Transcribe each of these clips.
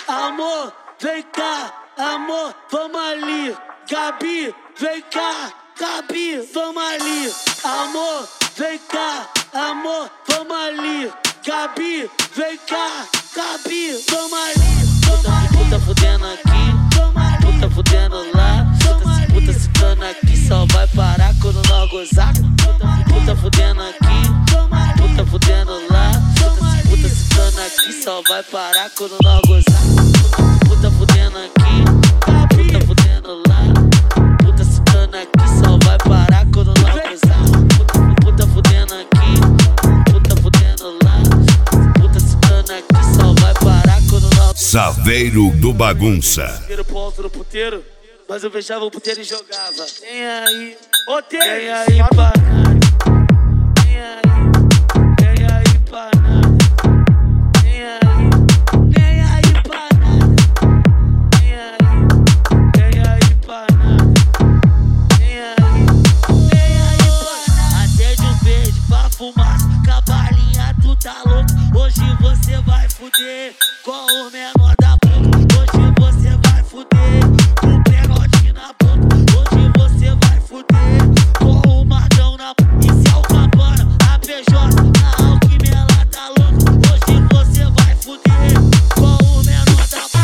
amor, vem cá, amor, vamos ali. Gabi, vem cá, Gabi, vamos ali. Amor, vem cá, amor, vamos ali. Gabi, vem cá, Gabi, vamos ali. Puta fudendo aqui, puta fudendo lá. Puta citando aqui, só vai parar quando nós gozar. Puta fudendo aqui, puta fudendo lá. Puta citando aqui, só vai parar quando nós gozar. Puta fudendo aqui, puta fudendo lá. Puta citando aqui, só vai parar quando nós gozar. Puta fudendo aqui, puta fudendo lá. Puta citando aqui, só vai parar quando nós gozar. Saveiro do Bagunça. Puteiro pro alto do puteiro, mas eu fechava o puteiro e jogava. Vem aí, ô tem aí pra nada. Vem aí pra nada. Vem aí pra nada. Vem aí pra nada. Vem aí pra nada. Acende um verde pra fumaça, cavalinha, tu tá louco. Hoje você vai fuder com o menor da boca. Hoje você vai fuder com o pegote na boca. Hoje você vai fuder com o Marcão na boca. Isso é o Cabana, a PJ, a Alquimia, ela tá louca. Hoje você vai fuder com o menor da boca.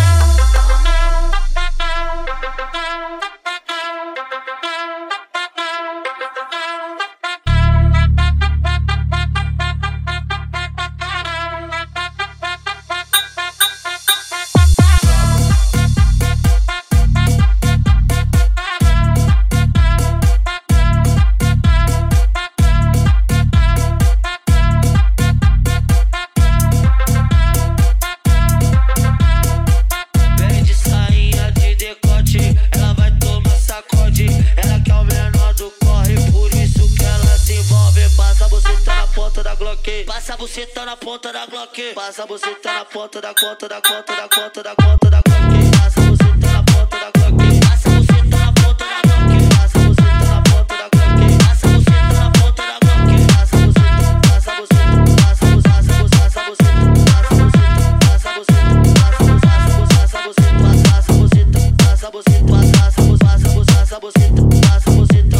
Passa a buceta na ponta da Glock. Passa a buceta na ponta da conta da conta da conta da conta da Glock. Passa a buceta na ponta da Glock. Passa a buceta na ponta da Glock. Passa a buceta na ponta da Glock. Passa a buceta na ponta da Glock. Passa a buceta, passa a buceta, passa a buceta, passa a buceta, passa a buceta, passa a buceta, passa a buceta, passa a buceta, passa a buceta, passa a buceta, passa a buceta, passa a buceta, passa a buceta, passa a buceta, passa a buceta,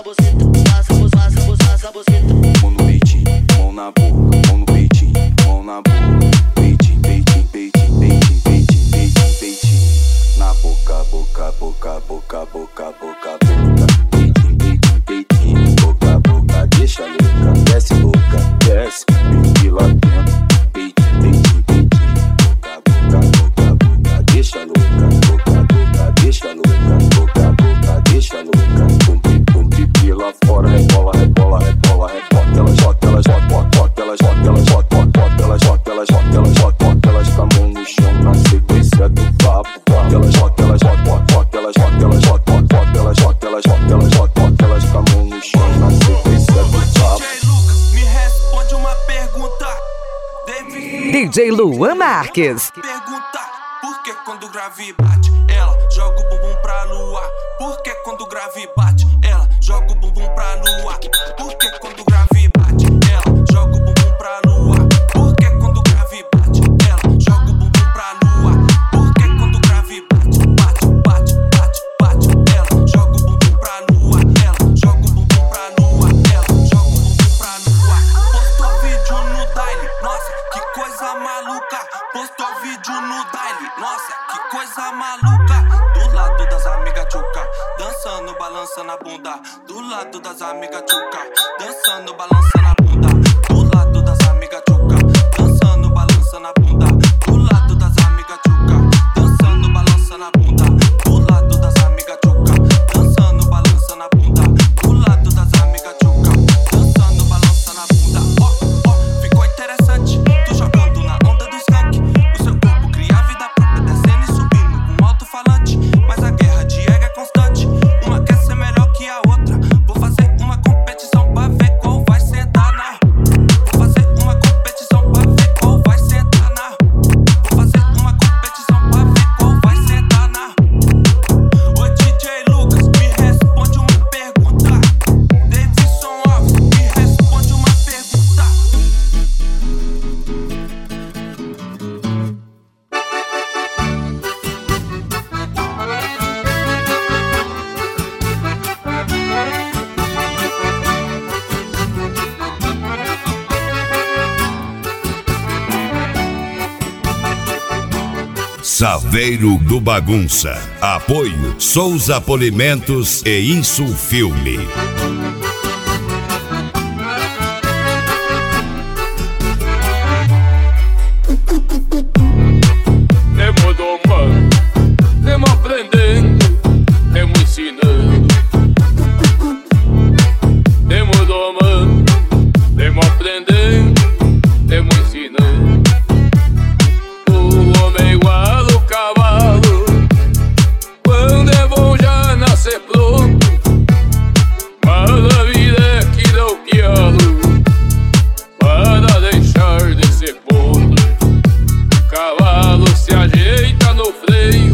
passa a buceta. Mão no peitinho, mão na boca, mão no peitinho, mão na boca. Peitinho, peitinho, peitinho, peitinho, peitinho, peitinho, peitinho. Na boca, boca, boca, boca, boca, boca, boca. Peitinho, peitinho, peitinho, boca, boca. Deixa louca, desce louca, desce. Pique lá dentro. Peitinho, peitinho, peitinho, boca, boca, boca, boca. Deixa louca, boca, boca, deixa louca, boca, boca, deixa louca. Com pique lá fora, rebola, rebola, rebola, rebola. Ela joga, ela joga, bota, ela joga, ela joga, bota, ela joga, ela joga, ela joga, bota, ela com a mão no chão na sequência do papo. Ela joga, ela joga, bota, ela joga, ela joga, bota, ela joga, ela joga, ela joga, bota, ela com a mão no chão na sequência do papo. DJ Lucas, me responde uma pergunta. DJ Luan Marques. Pergunta, por que quando o grave bate, ela joga o bumbum pra lua? Por que quando o grave bate, ela joga o bumbum pra lua? Por que quando o grave bate, ela joga o bumbum pra lua? Por que quando o grave bate, ela joga o bumbum pra lua? Por que quando o grave bate, bate, bate, bate, bate, ela joga o bumbum pra lua? Ela joga o bumbum pra lua? Ela joga o bumbum pra lua? Postou vídeo no Daily, nossa, que coisa maluca. Postou vídeo no Daily, nossa, que coisa maluca. Do lado das amigas tchuca, dançando, balançando a bunda. Do lado das amigas tchuca, dançando, balançando a bunda. Do lado das amigas tchuca, dançando, balançando a bunda. Do lado das amigas tchuca, dançando, balançando a bunda. Do lado das amigas tchuca, dançando, balançando a bunda. Do lado das amigas tchuca, dançando, balançando a bunda. Ó, ó, ficou interessante, tu jogando na onda do skunk. O seu corpo cria vida própria, descendo e subindo com alto-falante. Mas a guerra de ego é constante, uma quer ser melhor que a outra. Vou fazer uma competição pra ver qual vai sentar na. Vou fazer uma competição pra ver qual vai sentar na. Saveiro do Bagunça. Apoio Souza Polimentos e Insulfilme. Temos domando, temos aprendendo, temos ensinando. Temos domando, temos aprendendo, temos ensinando. O homem é igual ao cavalo, quando é bom já nascer pronto. Mas a vida é que dá o pialo, para deixar de ser ponto. O cavalo se ajeita no freio,